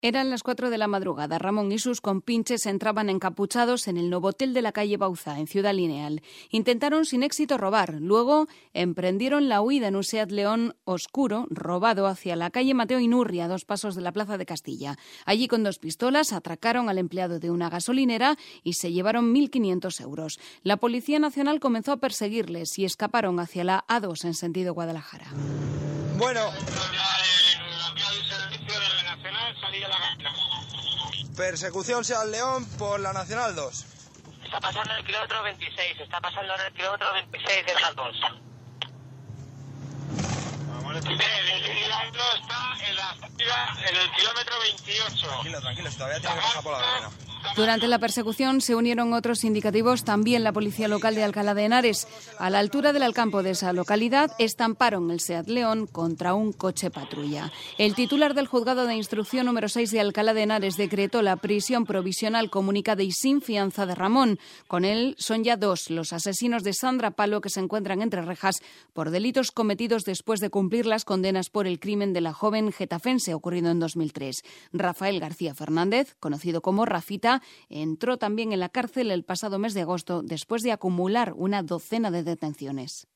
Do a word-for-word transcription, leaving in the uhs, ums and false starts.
Eran las cuatro de la madrugada. Ramón y sus compinches entraban encapuchados en el Novotel de la calle Bauzá, en Ciudad Lineal. Intentaron sin éxito robar. Luego emprendieron la huida en un Seat León oscuro, robado, hacia la calle Mateo Inurria, a dos pasos de la Plaza de Castilla. Allí, con dos pistolas, atracaron al empleado de una gasolinera y se llevaron mil quinientos euros. La Policía Nacional comenzó a perseguirles y escaparon hacia la A dos en sentido Guadalajara. Bueno... Persecución Seat León por la Nacional dos. Está pasando el kilómetro veintiséis, está pasando en el kilómetro veintiséis de la dos. El kilómetro está en la salida, en el kilómetro veintiocho. Tranquilo, tranquilo, todavía tiene que pasar por la arena. Durante la persecución se unieron otros indicativos, también la policía local de Alcalá de Henares. A la altura del Alcampo de esa localidad estamparon el Seat León contra un coche patrulla. El titular del juzgado de instrucción número seis de Alcalá de Henares decretó la prisión provisional comunicada y sin fianza de Ramón. Con él son ya dos los asesinos de Sandra Palo que se encuentran entre rejas por delitos cometidos después de cumplir las condenas por el crimen de la joven getafense ocurrido en dos mil tres. Rafael García Fernández, conocido como Rafita, entró también en la cárcel el pasado mes de agosto después de acumular una docena de detenciones.